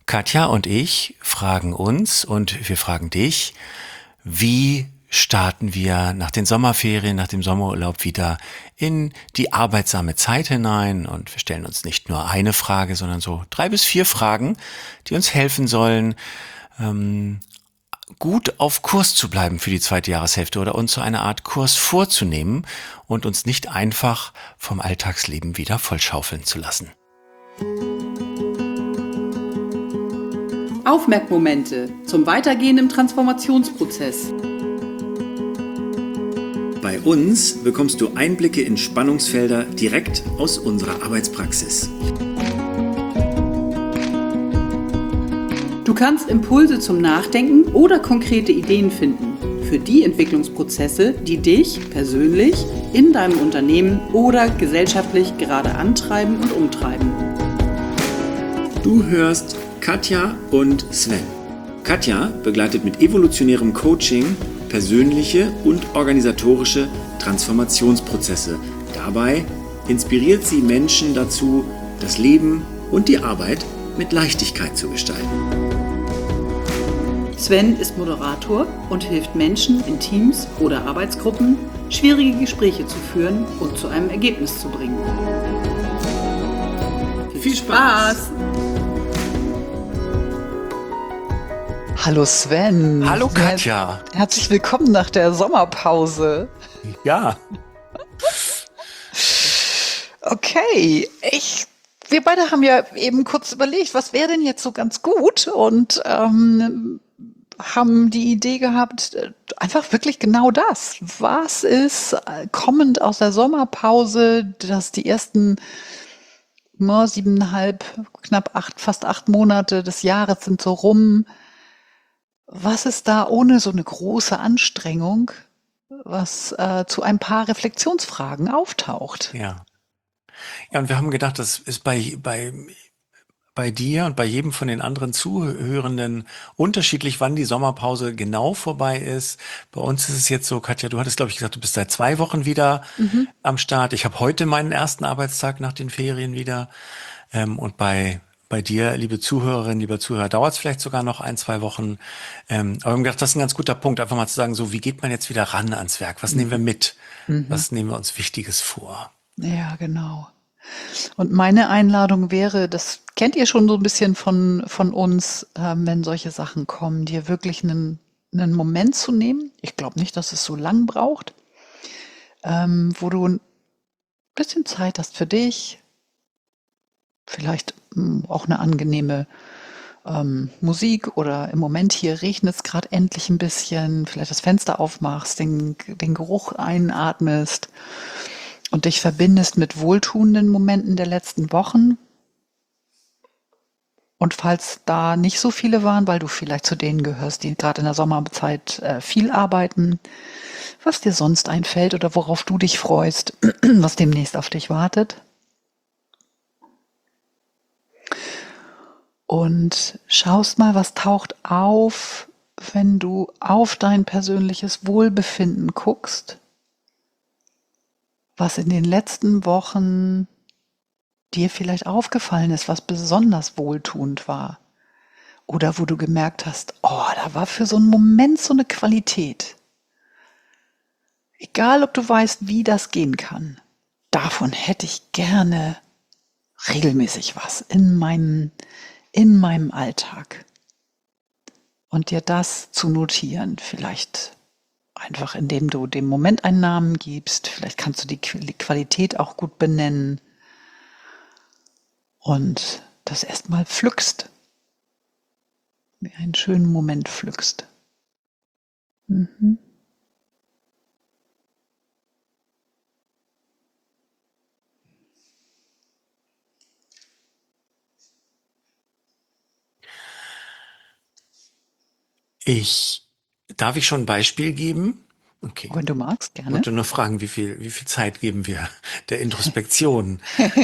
Katja und ich fragen uns und wir fragen dich, wie starten wir nach den Sommerferien, nach dem Sommerurlaub wieder in die arbeitsame Zeit hinein? Und wir stellen uns nicht nur eine Frage, sondern so 3 bis 4 Fragen, die uns helfen sollen, gut auf Kurs zu bleiben für die zweite Jahreshälfte oder uns so eine Art Kurs vorzunehmen und uns nicht einfach vom Alltagsleben wieder vollschaufeln zu lassen. Aufmerkmomente zum Weitergehen im Transformationsprozess. Bei uns bekommst du Einblicke in Spannungsfelder direkt aus unserer Arbeitspraxis. Du kannst Impulse zum Nachdenken oder konkrete Ideen finden für die Entwicklungsprozesse, die dich persönlich in deinem Unternehmen oder gesellschaftlich gerade antreiben und umtreiben. Du hörst Katja und Sven. Katja begleitet mit evolutionärem Coaching persönliche und organisatorische Transformationsprozesse. Dabei inspiriert sie Menschen dazu, das Leben und die Arbeit mit Leichtigkeit zu gestalten. Sven ist Moderator und hilft Menschen in Teams oder Arbeitsgruppen, schwierige Gespräche zu führen und zu einem Ergebnis zu bringen. Viel Spaß! Hallo Sven. Hallo Katja. Herzlich willkommen nach der Sommerpause. Ja. Okay, wir beide haben ja eben kurz überlegt, was wäre denn jetzt so ganz gut und haben die Idee gehabt, einfach wirklich genau das. Was ist kommend aus der Sommerpause, dass die ersten 7,5, knapp 8, fast 8 Monate des Jahres sind so rum. Was ist da ohne so eine große Anstrengung, was zu ein paar Reflexionsfragen auftaucht? Ja. Ja, und wir haben gedacht, das ist bei dir und bei jedem von den anderen Zuhörenden unterschiedlich, wann die Sommerpause genau vorbei ist. Bei uns ist es jetzt so, Katja, du hattest, glaube ich, gesagt, du bist seit 2 Wochen wieder am Start. Ich habe heute meinen ersten Arbeitstag nach den Ferien wieder. Und bei dir, liebe Zuhörerinnen, lieber Zuhörer, dauert es vielleicht sogar noch 1, 2 Wochen. Aber wir haben gedacht, das ist ein ganz guter Punkt, einfach mal zu sagen, so, wie geht man jetzt wieder ran ans Werk? Was nehmen wir mit? Was nehmen wir uns Wichtiges vor? Ja, genau. Und meine Einladung wäre, das kennt ihr schon so ein bisschen von uns, wenn solche Sachen kommen, dir wirklich einen Moment zu nehmen. Ich glaube nicht, dass es so lang braucht, wo du ein bisschen Zeit hast für dich, vielleicht auch eine angenehme Musik oder im Moment hier regnet es gerade endlich ein bisschen, vielleicht das Fenster aufmachst, den Geruch einatmest und dich verbindest mit wohltuenden Momenten der letzten Wochen. Und falls da nicht so viele waren, weil du vielleicht zu denen gehörst, die gerade in der Sommerzeit viel arbeiten, was dir sonst einfällt oder worauf du dich freust, was demnächst auf dich wartet. Und schaust mal, was taucht auf, wenn du auf dein persönliches Wohlbefinden guckst, was in den letzten Wochen dir vielleicht aufgefallen ist, was besonders wohltuend war. Oder wo du gemerkt hast, oh, da war für so einen Moment so eine Qualität. Egal, ob du weißt, wie das gehen kann, davon hätte ich gerne regelmäßig was in meinem Alltag. Und dir das zu notieren, vielleicht einfach indem du dem Moment einen Namen gibst, vielleicht kannst du die Qualität auch gut benennen und das erstmal pflückst, wie einen schönen Moment pflückst. Darf ich schon ein Beispiel geben? Okay. Wenn du magst, Ich gerne. wollte nur fragen, wie viel Zeit geben wir der Introspektion?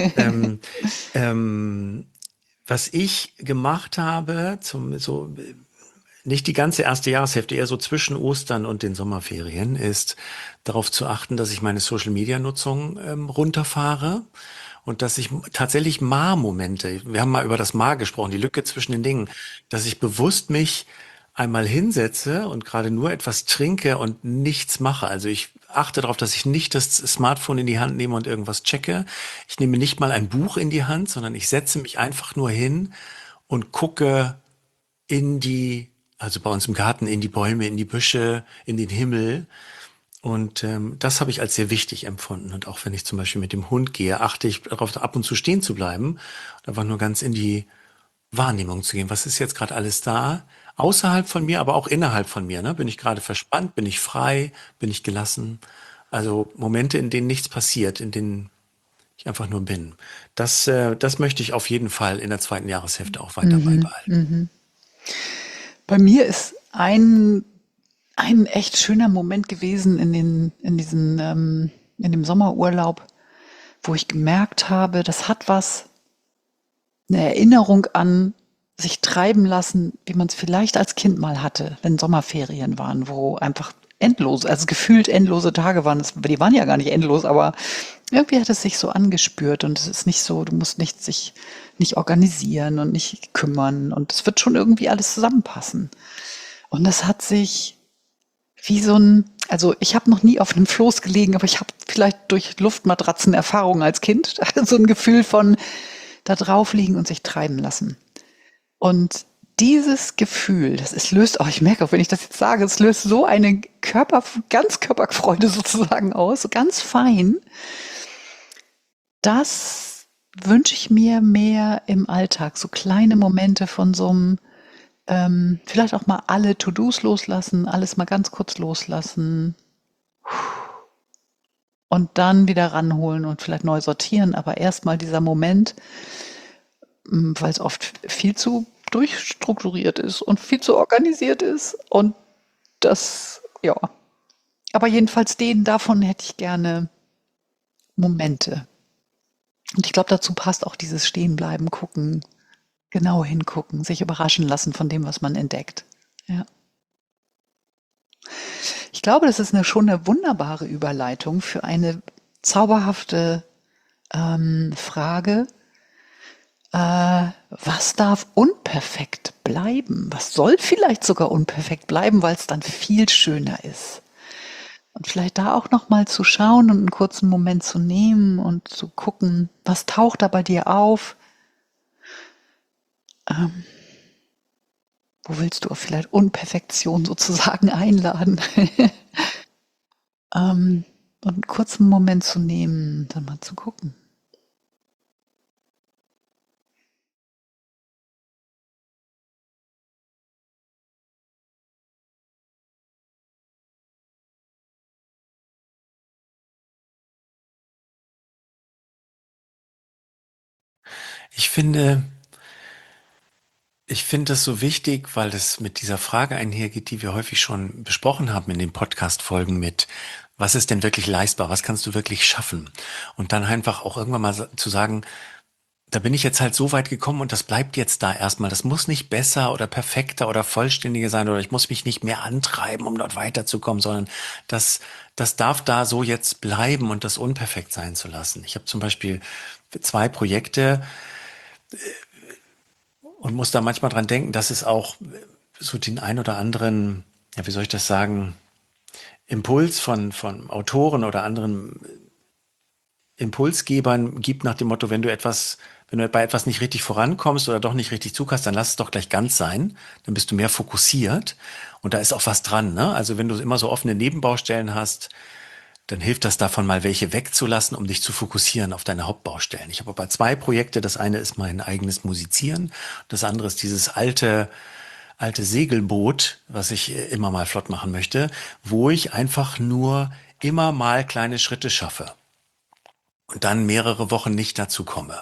Was ich gemacht habe, nicht die ganze erste Jahreshälfte, eher so zwischen Ostern und den Sommerferien, ist darauf zu achten, dass ich meine Social-Media-Nutzung runterfahre und dass ich tatsächlich Ma-Momente, wir haben mal über das Ma gesprochen, die Lücke zwischen den Dingen, dass ich bewusst mich einmal hinsetze und gerade nur etwas trinke und nichts mache. Also ich achte darauf, dass ich nicht das Smartphone in die Hand nehme und irgendwas checke. Ich nehme nicht mal ein Buch in die Hand, sondern ich setze mich einfach nur hin und gucke in die, also bei uns im Garten, in die Bäume, in die Büsche, in den Himmel. Und das habe ich als sehr wichtig empfunden. Und auch wenn ich zum Beispiel mit dem Hund gehe, achte ich darauf, ab und zu stehen zu bleiben und einfach nur ganz in die Wahrnehmung zu gehen. Was ist jetzt gerade alles da? Außerhalb von mir, aber auch innerhalb von mir. Ne? Bin ich gerade verspannt? Bin ich frei? Bin ich gelassen? Also Momente, in denen nichts passiert, in denen ich einfach nur bin. Das möchte ich auf jeden Fall in der zweiten Jahreshälfte auch weiter beibehalten. Bei mir ist ein echt schöner Moment gewesen in dem Sommerurlaub, wo ich gemerkt habe, das hat was, eine Erinnerung an sich treiben lassen, wie man es vielleicht als Kind mal hatte, wenn Sommerferien waren, wo einfach also gefühlt endlose Tage waren. Die waren ja gar nicht endlos, aber irgendwie hat es sich so angespürt und es ist nicht so, du musst sich nicht organisieren und nicht kümmern und es wird schon irgendwie alles zusammenpassen. Und das hat sich wie also ich habe noch nie auf einem Floß gelegen, aber ich habe vielleicht durch Luftmatratzen Erfahrungen als Kind, so ein Gefühl von da drauf liegen und sich treiben lassen. Und dieses Gefühl, ich merke auch, wenn ich das jetzt sage, es löst so eine Ganzkörperfreude sozusagen aus, so ganz fein. Das wünsche ich mir mehr im Alltag, so kleine Momente von so einem, vielleicht auch mal alle To-Dos loslassen, alles mal ganz kurz loslassen und dann wieder ranholen und vielleicht neu sortieren, aber erstmal dieser Moment, weil es oft viel zu durchstrukturiert ist und viel zu organisiert ist und das, ja. Aber jedenfalls davon hätte ich gerne Momente. Und ich glaube, dazu passt auch dieses Stehenbleiben, gucken, genau hingucken, sich überraschen lassen von dem, was man entdeckt. Ja. Ich glaube, das ist schon eine wunderbare Überleitung für eine zauberhafte Frage. Was darf unperfekt bleiben? Was soll vielleicht sogar unperfekt bleiben, weil es dann viel schöner ist? Und vielleicht da auch noch mal zu schauen und einen kurzen Moment zu nehmen und zu gucken, was taucht da bei dir auf? Wo willst du vielleicht Unperfektion sozusagen einladen? Und einen kurzen Moment zu nehmen, dann mal zu gucken. Ich finde, ich finde das so wichtig, weil es mit dieser Frage einhergeht, die wir häufig schon besprochen haben in den Podcast-Folgen mit, was ist denn wirklich leistbar? Was kannst du wirklich schaffen? Und dann einfach auch irgendwann mal zu sagen, da bin ich jetzt halt so weit gekommen und das bleibt jetzt da erstmal. Das muss nicht besser oder perfekter oder vollständiger sein oder ich muss mich nicht mehr antreiben, um dort weiterzukommen, sondern das darf da so jetzt bleiben und das unperfekt sein zu lassen. Ich habe zum Beispiel 2 Projekte und muss da manchmal dran denken, dass es auch so den ein oder anderen, ja, wie soll ich das sagen, Impuls von Autoren oder anderen Impulsgebern gibt nach dem Motto, wenn du bei etwas nicht richtig vorankommst oder doch nicht richtig zugehst, dann lass es doch gleich ganz sein. Dann bist du mehr fokussiert. Und da ist auch was dran, ne? Also wenn du immer so offene Nebenbaustellen hast, dann hilft das davon mal welche wegzulassen, um dich zu fokussieren auf deine Hauptbaustellen. Ich habe aber 2 Projekte. Das eine ist mein eigenes Musizieren. Das andere ist dieses alte Segelboot, was ich immer mal flott machen möchte, wo ich einfach nur immer mal kleine Schritte schaffe und dann mehrere Wochen nicht dazu komme.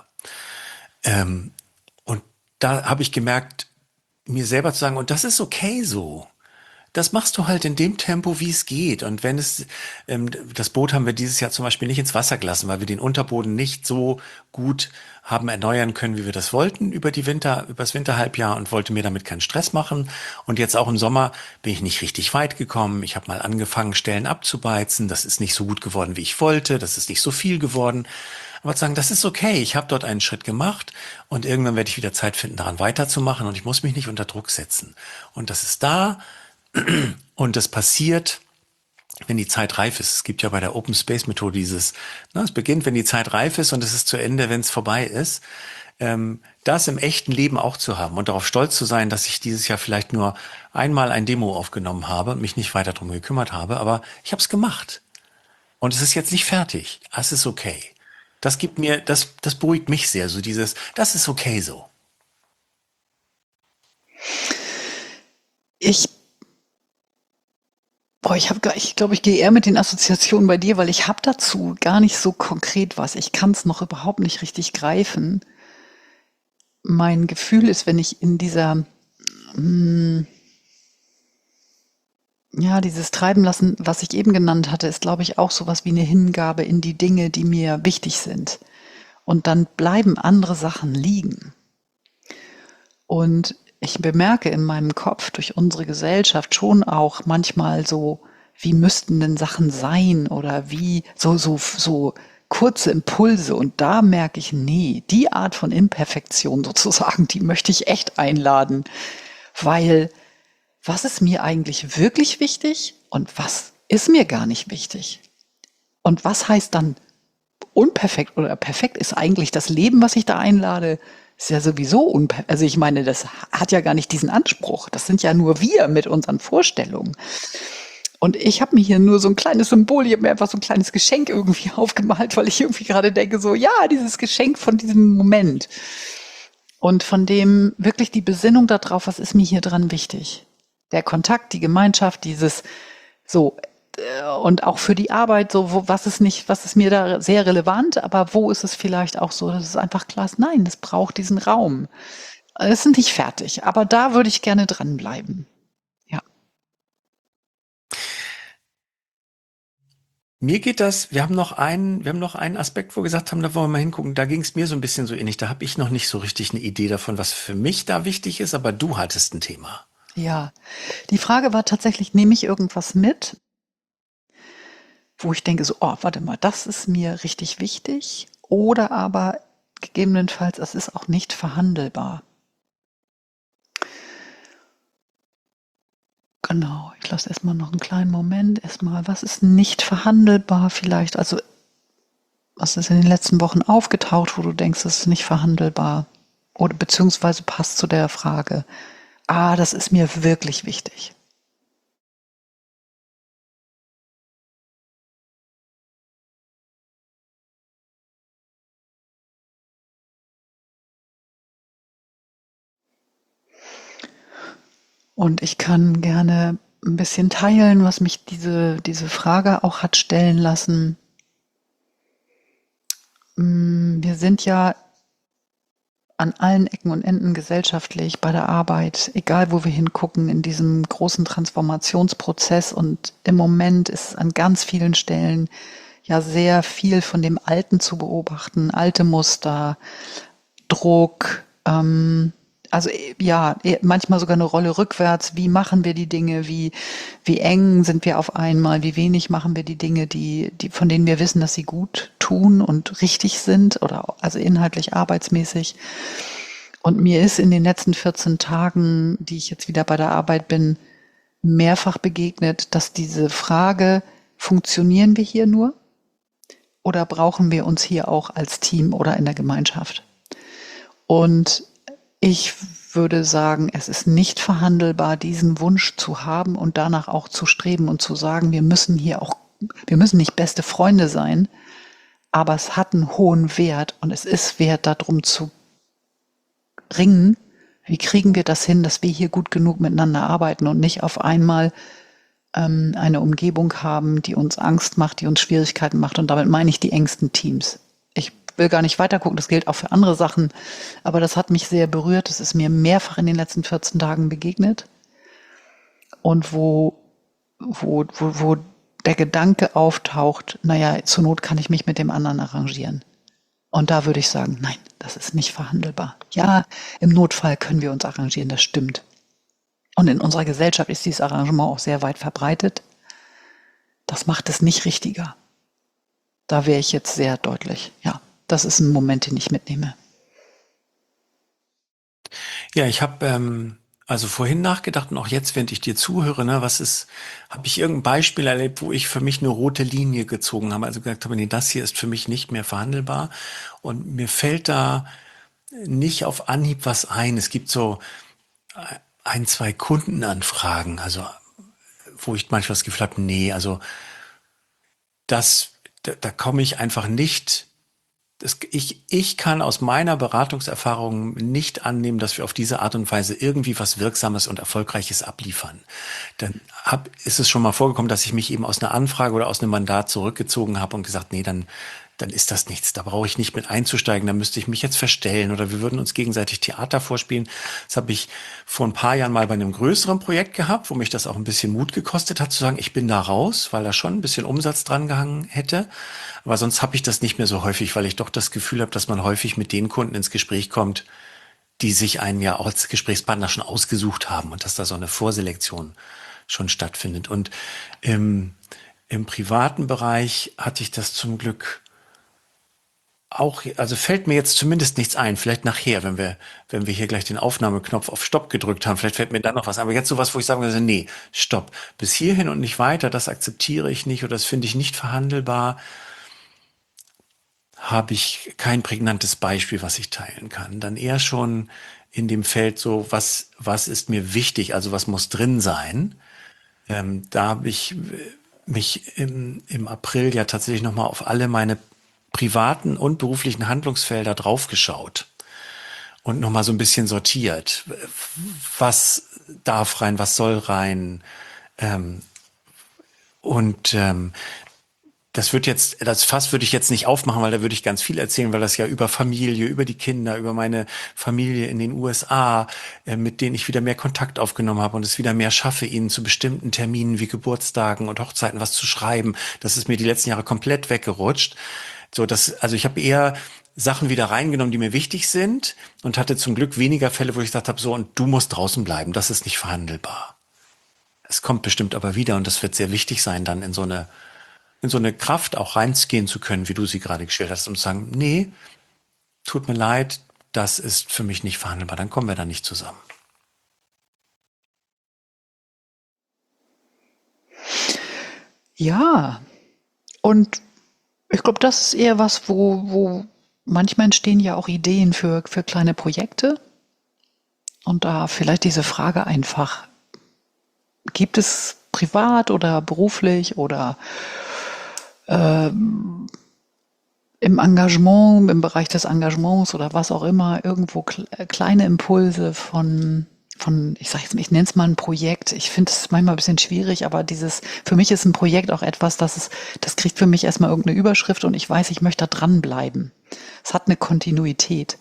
Und da habe ich gemerkt, mir selber zu sagen, und das ist okay so. Das machst du halt in dem Tempo, wie es geht. Und wenn das Boot haben wir dieses Jahr zum Beispiel nicht ins Wasser gelassen, weil wir den Unterboden nicht so gut haben erneuern können, wie wir das wollten übers Winterhalbjahr und wollte mir damit keinen Stress machen. Und jetzt auch im Sommer bin ich nicht richtig weit gekommen. Ich habe mal angefangen, Stellen abzubeizen. Das ist nicht so gut geworden, wie ich wollte. Das ist nicht so viel geworden. Aber zu sagen, das ist okay, ich habe dort einen Schritt gemacht und irgendwann werde ich wieder Zeit finden, daran weiterzumachen und ich muss mich nicht unter Druck setzen. Und das ist da und das passiert, wenn die Zeit reif ist. Es gibt ja bei der Open Space Methode dieses, es beginnt, wenn die Zeit reif ist und es ist zu Ende, wenn es vorbei ist. Das im echten Leben auch zu haben und darauf stolz zu sein, dass ich dieses Jahr vielleicht nur einmal ein Demo aufgenommen habe und mich nicht weiter drum gekümmert habe, aber ich habe es gemacht. Und es ist jetzt nicht fertig. Es ist okay. Das gibt mir, das beruhigt mich sehr, so dieses, das ist okay so. Ich, ich glaube, ich gehe eher mit den Assoziationen bei dir, weil ich habe dazu gar nicht so konkret was. Ich kann es noch überhaupt nicht richtig greifen. Mein Gefühl ist, wenn ich in dieser, ja, dieses Treiben lassen, was ich eben genannt hatte, ist, glaube ich, auch sowas wie eine Hingabe in die Dinge, die mir wichtig sind. Und dann bleiben andere Sachen liegen. Und ich bemerke in meinem Kopf durch unsere Gesellschaft schon auch manchmal so, wie müssten denn Sachen sein oder wie so kurze Impulse. Und da merke ich, nee, die Art von Imperfektion sozusagen, die möchte ich echt einladen, weil was ist mir eigentlich wirklich wichtig und was ist mir gar nicht wichtig? Und was heißt dann unperfekt oder perfekt ist eigentlich das Leben, was ich da einlade, ist ja sowieso unperfekt. Also ich meine, das hat ja gar nicht diesen Anspruch. Das sind ja nur wir mit unseren Vorstellungen. Und ich habe mir hier nur so ein kleines Symbol, ich habe mir einfach so ein kleines Geschenk irgendwie aufgemalt, weil ich irgendwie gerade denke, so ja, dieses Geschenk von diesem Moment. Und von dem wirklich die Besinnung darauf, was ist mir hier dran wichtig? Der Kontakt, die Gemeinschaft, dieses so und auch für die Arbeit, so was ist mir da sehr relevant, aber wo ist es vielleicht auch so, dass es einfach klar ist, nein, es braucht diesen Raum. Es ist nicht fertig, aber da würde ich gerne dranbleiben. Ja. Mir geht das, wir haben noch einen Aspekt, wo wir gesagt haben, da wollen wir mal hingucken, da ging es mir so ein bisschen so ähnlich, da habe ich noch nicht so richtig eine Idee davon, was für mich da wichtig ist, aber du hattest ein Thema. Ja, die Frage war tatsächlich, nehme ich irgendwas mit, wo ich denke so, oh, warte mal, das ist mir richtig wichtig oder aber gegebenenfalls, es ist auch nicht verhandelbar. Genau, ich lasse erstmal noch einen kleinen Moment. Erstmal, was ist nicht verhandelbar vielleicht? Also, was ist in den letzten Wochen aufgetaucht, wo du denkst, das ist nicht verhandelbar? Oder beziehungsweise passt zu der Frage, das ist mir wirklich wichtig. Und ich kann gerne ein bisschen teilen, was mich diese Frage auch hat stellen lassen. Wir sind ja an allen Ecken und Enden gesellschaftlich, bei der Arbeit, egal wo wir hingucken, in diesem großen Transformationsprozess. Und im Moment ist an ganz vielen Stellen ja sehr viel von dem Alten zu beobachten, alte Muster, Druck, also ja, manchmal sogar eine Rolle rückwärts. Wie machen wir die Dinge? Wie eng sind wir auf einmal? Wie wenig machen wir die Dinge, von denen wir wissen, dass sie gut tun und richtig sind oder also inhaltlich arbeitsmäßig? Und mir ist in den letzten 14 Tagen, die ich jetzt wieder bei der Arbeit bin, mehrfach begegnet, dass diese Frage, funktionieren wir hier nur? Oder brauchen wir uns hier auch als Team oder in der Gemeinschaft? Und ich würde sagen, es ist nicht verhandelbar, diesen Wunsch zu haben und danach auch zu streben und zu sagen, wir müssen nicht beste Freunde sein, aber es hat einen hohen Wert und es ist wert, darum zu ringen, wie kriegen wir das hin, dass wir hier gut genug miteinander arbeiten und nicht auf einmal eine Umgebung haben, die uns Angst macht, die uns Schwierigkeiten macht. Und damit meine ich die engsten Teams. Ich will gar nicht weiter gucken, das gilt auch für andere Sachen, aber das hat mich sehr berührt. Das ist mir mehrfach in den letzten 14 Tagen begegnet. Und wo der Gedanke auftaucht, naja, zur Not kann ich mich mit dem anderen arrangieren. Und da würde ich sagen, nein, das ist nicht verhandelbar. Ja, im Notfall können wir uns arrangieren, das stimmt. Und in unserer Gesellschaft ist dieses Arrangement auch sehr weit verbreitet. Das macht es nicht richtiger. Da wäre ich jetzt sehr deutlich, ja. Das ist ein Moment, den ich mitnehme. Ja, ich habe also vorhin nachgedacht und auch jetzt, während ich dir zuhöre, ne, habe ich irgendein Beispiel erlebt, wo ich für mich eine rote Linie gezogen habe, also gesagt habe, nee, das hier ist für mich nicht mehr verhandelbar und mir fällt da nicht auf Anhieb was ein. Es gibt so ein, zwei Kundenanfragen, also wo ich manchmal das Gefühl habe, nee, also da komme ich einfach nicht. Ich kann aus meiner Beratungserfahrung nicht annehmen, dass wir auf diese Art und Weise irgendwie was Wirksames und Erfolgreiches abliefern. Ist es schon mal vorgekommen, dass ich mich eben aus einer Anfrage oder aus einem Mandat zurückgezogen habe und gesagt, nee, dann ist das nichts. Da brauche ich nicht mit einzusteigen. Da müsste ich mich jetzt verstellen oder wir würden uns gegenseitig Theater vorspielen. Das habe ich vor ein paar Jahren mal bei einem größeren Projekt gehabt, wo mich das auch ein bisschen Mut gekostet hat, zu sagen, ich bin da raus, weil da schon ein bisschen Umsatz dran gehangen hätte. Aber sonst habe ich das nicht mehr so häufig, weil ich doch das Gefühl habe, dass man häufig mit den Kunden ins Gespräch kommt, die sich einen ja auch als Gesprächspartner schon ausgesucht haben und dass da so eine Vorselektion schon stattfindet. Und im privaten Bereich hatte ich das zum Glück auch, also fällt mir jetzt zumindest nichts ein. Vielleicht nachher, wenn wir hier gleich den Aufnahmeknopf auf Stopp gedrückt haben, vielleicht fällt mir dann noch was ein. Aber jetzt sowas, wo ich sagen würde, nee, stopp. Bis hierhin und nicht weiter, das akzeptiere ich nicht oder das finde ich nicht verhandelbar, habe ich kein prägnantes Beispiel, was ich teilen kann. Dann eher schon in dem Feld so, was ist mir wichtig, also was muss drin sein. Da habe ich mich im April ja tatsächlich nochmal auf alle meine privaten und beruflichen Handlungsfelder draufgeschaut und nochmal so ein bisschen sortiert. Was darf rein, was soll rein? Und das Fass würde ich jetzt nicht aufmachen, weil da würde ich ganz viel erzählen, weil das ja über Familie, über die Kinder, über meine Familie in den USA, mit denen ich wieder mehr Kontakt aufgenommen habe und es wieder mehr schaffe, ihnen zu bestimmten Terminen wie Geburtstagen und Hochzeiten was zu schreiben. Das ist mir die letzten Jahre komplett weggerutscht. Also ich habe eher Sachen wieder reingenommen, die mir wichtig sind und hatte zum Glück weniger Fälle, wo ich gesagt habe, so, und du musst draußen bleiben, das ist nicht verhandelbar. Es kommt bestimmt aber wieder und das wird sehr wichtig sein, dann in so eine Kraft auch reingehen zu können, wie du sie gerade geschildert hast, und zu sagen, nee, tut mir leid, das ist für mich nicht verhandelbar, dann kommen wir da nicht zusammen. Ja, und ich glaube, das ist eher was, wo manchmal entstehen ja auch Ideen für kleine Projekte. Und da vielleicht diese Frage einfach, gibt es privat oder beruflich oder im Engagement, im Bereich des Engagements oder was auch immer, irgendwo kleine Impulse von, ich sage jetzt, ich nenne es mal ein Projekt. Ich finde es manchmal ein bisschen schwierig, aber für mich ist ein Projekt auch etwas, das kriegt für mich erstmal irgendeine Überschrift und ich weiß, ich möchte da dranbleiben. Es hat eine Kontinuität.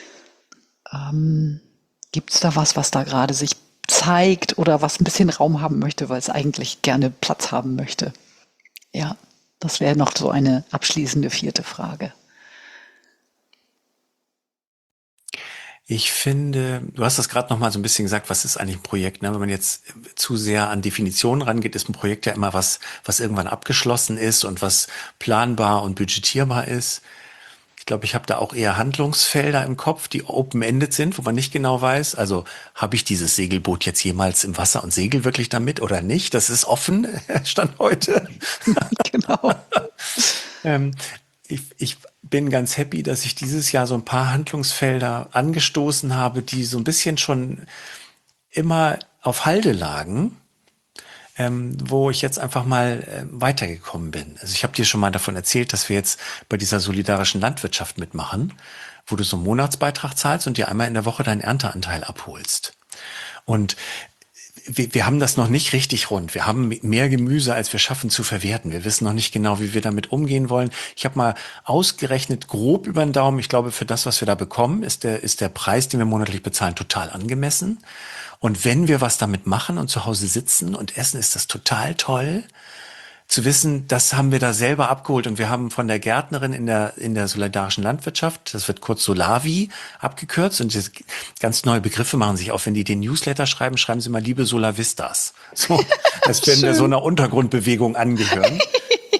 Gibt es da was da gerade sich zeigt oder was ein bisschen Raum haben möchte, weil es eigentlich gerne Platz haben möchte? Ja, das wäre noch so eine abschließende 4. Frage. Ich finde, du hast das gerade noch mal so ein bisschen gesagt, was ist eigentlich ein Projekt? Ne? Wenn man jetzt zu sehr an Definitionen rangeht, ist ein Projekt ja immer was irgendwann abgeschlossen ist und was planbar und budgetierbar ist. Ich glaube, ich habe da auch eher Handlungsfelder im Kopf, die open-ended sind, wo man nicht genau weiß, also habe ich dieses Segelboot jetzt jemals im Wasser und segel wirklich damit oder nicht? Das ist offen, Stand heute. Genau. Ich bin ganz happy, dass ich dieses Jahr so ein paar Handlungsfelder angestoßen habe, die so ein bisschen schon immer auf Halde lagen, wo ich jetzt einfach mal weitergekommen bin. Also ich habe dir schon mal davon erzählt, dass wir jetzt bei dieser solidarischen Landwirtschaft mitmachen, wo du so einen Monatsbeitrag zahlst und dir einmal in der Woche deinen Ernteanteil abholst. Und wir haben das noch nicht richtig rund. Wir haben mehr Gemüse, als wir schaffen zu verwerten. Wir wissen noch nicht genau, wie wir damit umgehen wollen. Ich habe mal ausgerechnet, grob über den Daumen. Ich glaube, für das, was wir da bekommen, ist der Preis, den wir monatlich bezahlen, total angemessen. Und wenn wir was damit machen und zu Hause sitzen und essen, ist das total toll. Zu wissen, das haben wir da selber abgeholt und wir haben von der Gärtnerin in der solidarischen Landwirtschaft, das wird kurz Solavi abgekürzt und ganz neue Begriffe machen sich auf. Wenn die den Newsletter schreiben, schreiben sie mal liebe Solavistas. So, als wenn wir so einer Untergrundbewegung angehören.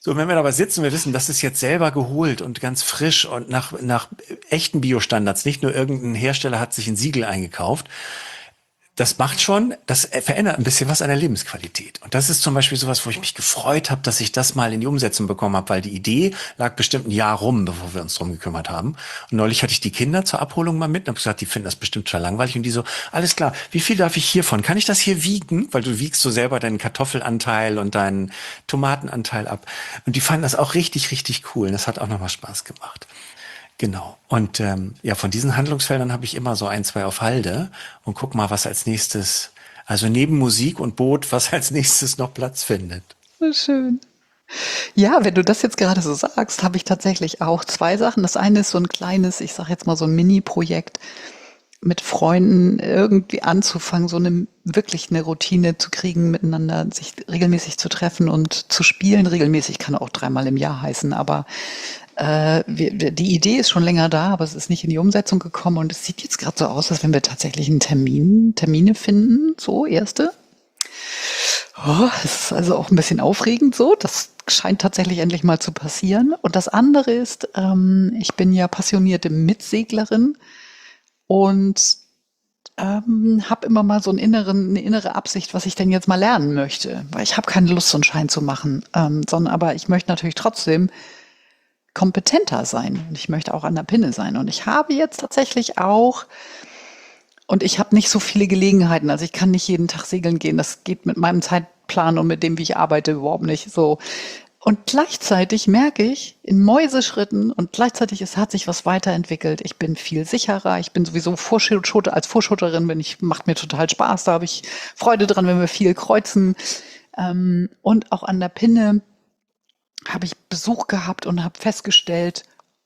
So, wenn wir dabei sitzen, wir wissen, das ist jetzt selber geholt und ganz frisch und nach echten Biostandards, nicht nur irgendein Hersteller hat sich ein Siegel eingekauft. Das macht schon, das verändert ein bisschen was an der Lebensqualität. Und das ist zum Beispiel sowas, wo ich mich gefreut habe, dass ich das mal in die Umsetzung bekommen habe, weil die Idee lag bestimmt ein Jahr rum, bevor wir uns drum gekümmert haben. Und neulich hatte ich die Kinder zur Abholung mal mit und habe gesagt, die finden das bestimmt total langweilig. Und die so, alles klar, wie viel darf ich hiervon? Kann ich das hier wiegen? Weil du wiegst so selber deinen Kartoffelanteil und deinen Tomatenanteil ab. Und die fanden das auch richtig, richtig cool. Und das hat auch nochmal Spaß gemacht. Genau. Und ja, von diesen Handlungsfeldern habe ich immer so ein, zwei auf Halde und guck mal, was als nächstes, also neben Musik und Boot, was als nächstes noch Platz findet. So schön. Ja, wenn du das jetzt gerade so sagst, habe ich tatsächlich auch zwei Sachen. Das eine ist so ein kleines, ich sage jetzt mal so ein Mini-Projekt, mit Freunden irgendwie anzufangen, so wirklich eine Routine zu kriegen, miteinander sich regelmäßig zu treffen und zu spielen. Regelmäßig kann auch 3-mal im Jahr heißen, aber die Idee ist schon länger da, aber es ist nicht in die Umsetzung gekommen und es sieht jetzt gerade so aus, als wenn wir tatsächlich Termine finden, so erste. Oh, es ist also auch ein bisschen aufregend so. Das scheint tatsächlich endlich mal zu passieren. Und das andere ist, ich bin ja passionierte Mitseglerin und habe immer mal so eine innere Absicht, was ich denn jetzt mal lernen möchte. Weil ich habe keine Lust, so einen Schein zu machen, sondern aber ich möchte natürlich trotzdem kompetenter sein. Und ich möchte auch an der Pinne sein. Und ich habe jetzt tatsächlich auch, und ich habe nicht so viele Gelegenheiten, also ich kann nicht jeden Tag segeln gehen. Das geht mit meinem Zeitplan und mit dem, wie ich arbeite, überhaupt nicht so. Und gleichzeitig merke ich in Mäuseschritten und gleichzeitig hat sich was weiterentwickelt. Ich bin viel sicherer. Ich bin sowieso als Vorschutterin macht mir total Spaß. Da habe ich Freude dran, wenn wir viel kreuzen. Und auch an der Pinne habe ich Besuch gehabt und habe festgestellt,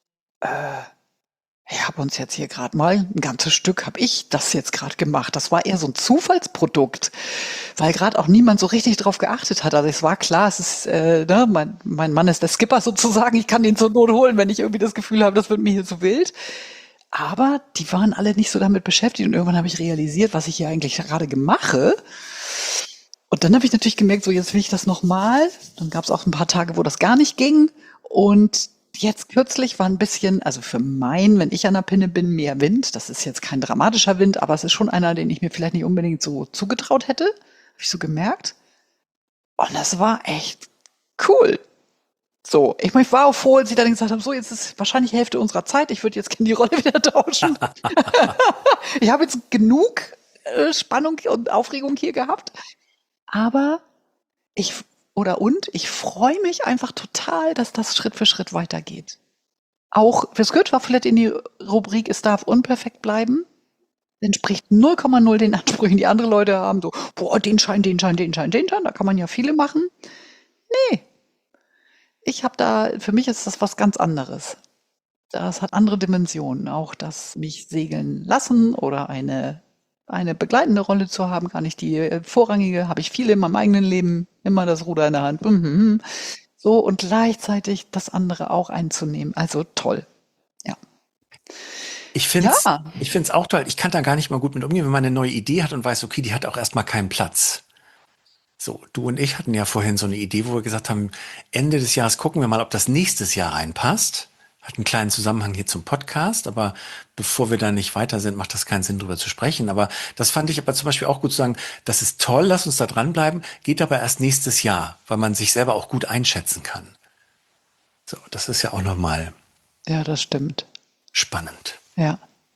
ich habe uns jetzt hier gerade mal ein ganzes Stück, habe ich das jetzt gerade gemacht. Das war eher so ein Zufallsprodukt, weil gerade auch niemand so richtig drauf geachtet hat. Also es war klar, es ist, mein Mann ist der Skipper sozusagen, ich kann den zur Not holen, wenn ich irgendwie das Gefühl habe, das wird mir hier zu wild. Aber die waren alle nicht so damit beschäftigt und irgendwann habe ich realisiert, was ich hier eigentlich gerade mache. Und dann habe ich natürlich gemerkt, so jetzt will ich das nochmal. Dann gab es auch ein paar Tage, wo das gar nicht ging. Und jetzt kürzlich war ein bisschen, also wenn ich an der Pinne bin, mehr Wind. Das ist jetzt kein dramatischer Wind, aber es ist schon einer, den ich mir vielleicht nicht unbedingt so zugetraut hätte. Habe ich so gemerkt. Und das war echt cool. So, ich war auch froh, als ich dann gesagt habe, so, jetzt ist wahrscheinlich Hälfte unserer Zeit. Ich würde jetzt gerne die Rolle wieder tauschen. Ich habe jetzt genug Spannung und Aufregung hier gehabt. Aber ich freue mich einfach total, dass das Schritt für Schritt weitergeht. Auch, das gehört zwar vielleicht in die Rubrik, es darf unperfekt bleiben, entspricht 0,0 den Ansprüchen, die andere Leute haben, so, boah, den Schein, da kann man ja viele machen. Nee, für mich ist das was ganz anderes. Das hat andere Dimensionen, auch das mich segeln lassen oder eine begleitende Rolle zu haben, gar nicht die vorrangige, habe ich viele in meinem eigenen Leben, immer das Ruder in der Hand. So, und gleichzeitig das andere auch einzunehmen. Also toll. Ja. Ich find's auch toll. Ich kann da gar nicht mal gut mit umgehen, wenn man eine neue Idee hat und weiß, okay, die hat auch erstmal keinen Platz. So, du und ich hatten ja vorhin so eine Idee, wo wir gesagt haben, Ende des Jahres gucken wir mal, ob das nächstes Jahr reinpasst. Hat einen kleinen Zusammenhang hier zum Podcast, aber bevor wir da nicht weiter sind, macht das keinen Sinn, drüber zu sprechen. Aber das fand ich aber zum Beispiel auch gut zu sagen, das ist toll, lass uns da dranbleiben, geht aber erst nächstes Jahr, weil man sich selber auch gut einschätzen kann. So, das ist ja auch nochmal Ja, das stimmt. spannend. Ja.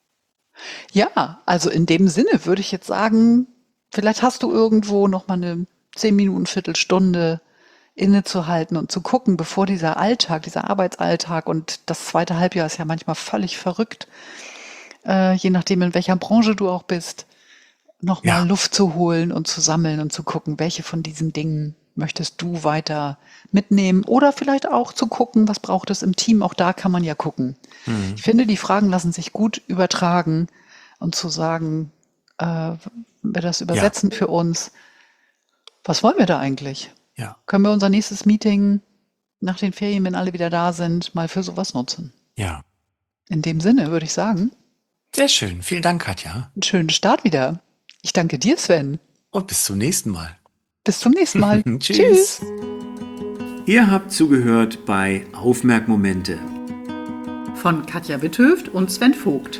Ja, also in dem Sinne würde ich jetzt sagen, vielleicht hast du irgendwo noch mal eine 10 Minuten, Viertelstunde innezuhalten und zu gucken, bevor dieser Arbeitsalltag und das zweite Halbjahr ist ja manchmal völlig verrückt, je nachdem, in welcher Branche du auch bist, nochmal Ja, Luft zu holen und zu sammeln und zu gucken, welche von diesen Dingen möchtest du weiter mitnehmen oder vielleicht auch zu gucken, was braucht es im Team. Auch da kann man ja gucken. Ich finde, die Fragen lassen sich gut übertragen und zu sagen, wir das ja, übersetzen für uns. Was wollen wir da eigentlich? ja, Können wir unser nächstes Meeting nach den Ferien, wenn alle wieder da sind, mal für sowas nutzen? ja. In dem Sinne würde ich sagen, Sehr schön. Vielen Dank, Katja. einen schönen Start wieder. Ich danke dir, Sven. Und bis zum nächsten Mal. Bis zum nächsten Mal. Tschüss. Tschüss. Ihr habt zugehört bei Aufmerkmomente von Katja Witthöft und Sven Vogt.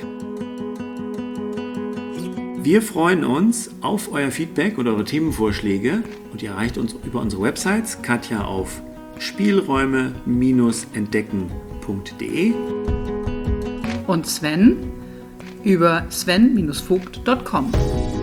Wir freuen uns auf euer Feedback und eure Themenvorschläge und ihr erreicht uns über unsere Websites, Katja auf spielräume-entdecken.de und Sven über sven-vogt.com.